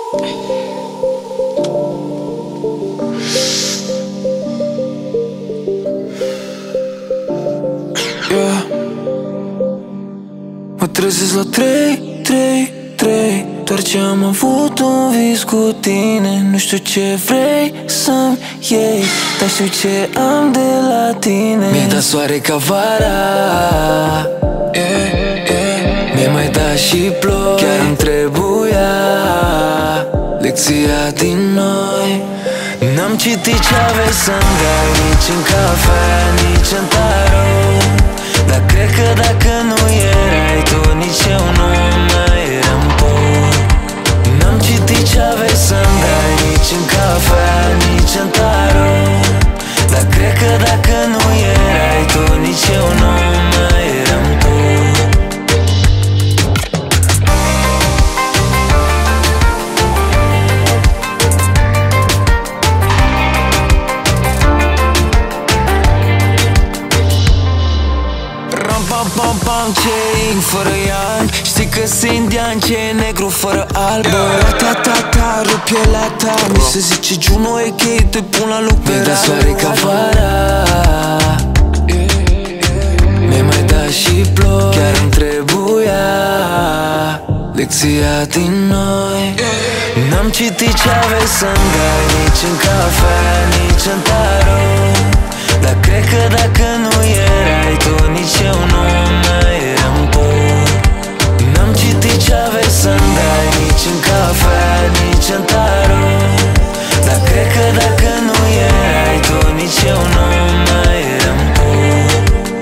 Yeah. Mă trezesc la 3 doar ce am avut un vis cu tine. Nu știu ce vrei să-mi iei, dar știu ce am de la tine. Mi-ai dat soare ca vara, mi-ai mai dat și ploi. Chiar îmi trebuia lecția din noi. N-am citit ce aveai să-mi dai, nici în cafea, nici în tarot. Dar cred că dacă nu erai tu, nici eu nu mai eram pot. N-am citit ce aveai să-mi dai, nici în cafea, nici în tarot. Dar cred că dacă nu erai tu, nici eu nu mai eram pot. Pam, ce ing fără ian. Știi că sunt indian, ce e negru fără alb. Ta, rup pielea ta. Mi se zice Juno, a.k.a. te pun la loc pe radar. Mi-ai dat soare ca vara, mi-ai mai dat și ploi. Chiar îmi trebuia lecția din noi. N-am citit ce aveai să-mi dai, nici în cafea, nici în tarot. Dar cred că dacă nu erai tu, nici eu nu mai eram pot. N-am citit ce aveai să-mi dai, nici în cafea, nici în tarot. Dar cred că dacă nu erai tu, nici eu nu mai eram pot.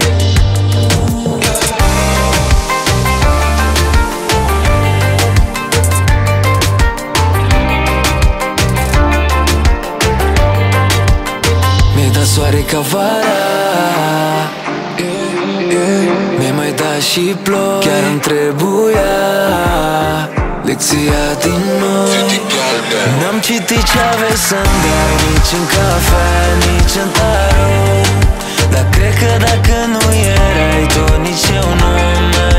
Mi-ai dat soare ca vara, mi-ai mai dat și ploi. Chiar îmi trebuia lecția din noi. N-am citit ce aveai să-mi dai, nici în cafea, nici în tarot. Dar cred că dacă nu erai tu, nici eu nu mai